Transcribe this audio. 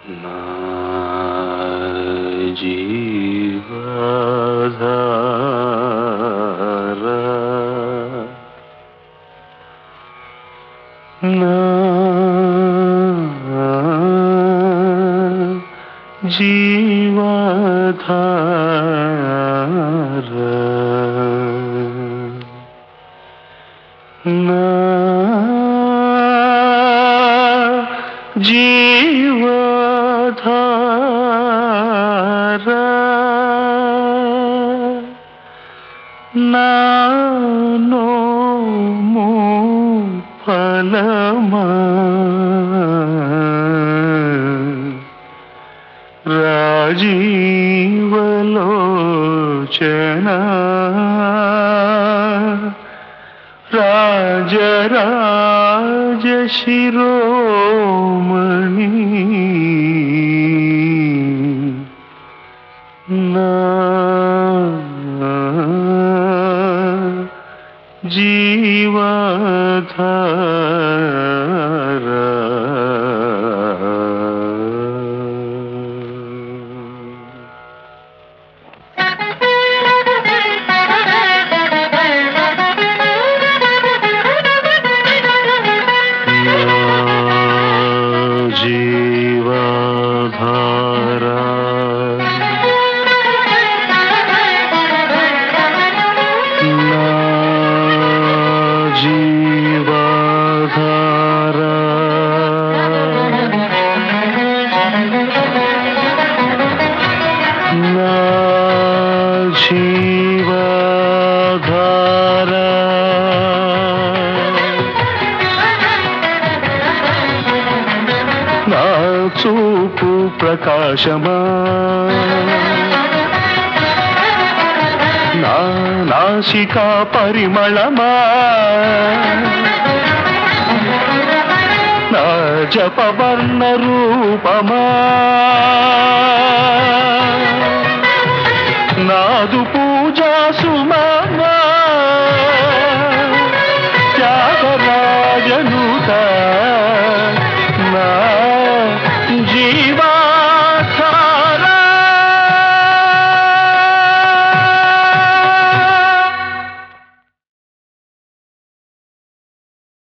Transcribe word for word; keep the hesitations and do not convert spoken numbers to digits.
నా జీవధార నా జీవధార నా జీవధార నానో ఫలమా రాజీవలోచన రాజరాజ శిరోమణి నా జీవధార జీవధార నా జీవధార నా జీవధార నా చూపు ప్రకాశమా నా నాసికా పరిమళమా నా జపవర్ణ రూపమా నాదు పూజా సుమమా త్యాగరాజనుత